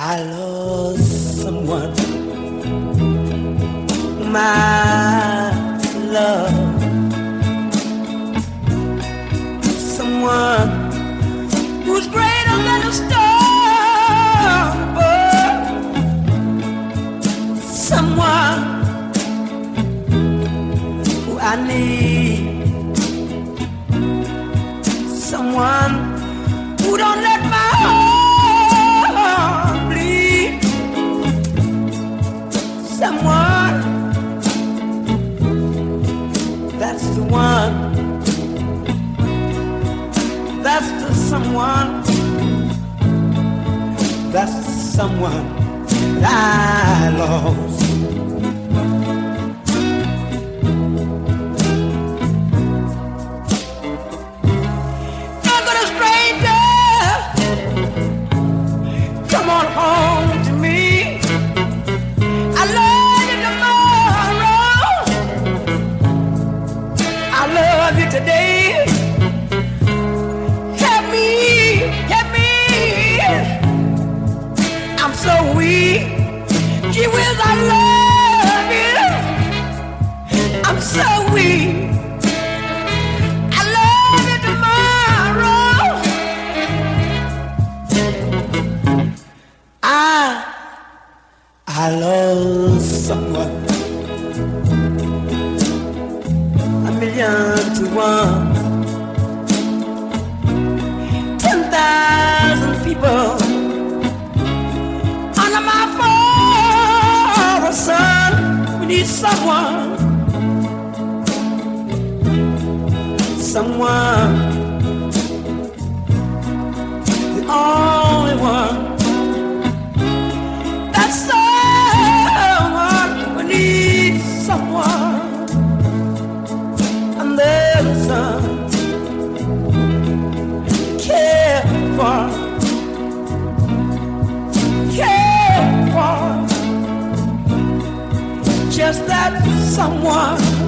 I lost someone, my love, someone who's greater than a star above, someone who I need, someone who don't let my heart bleed, someone, that's the one, that's the someone, that's the someone that I lost. Come on home to me. I love you tomorrow. I love you today. Help me, help me. I'm so weak. Gee whiz, I love you. I'm so weak. I love you tomorrow. I lost someone, a million to one, 10,000 people under my forest sun. We need someone, someone, the only one. Someone under the sun care for, just that someone.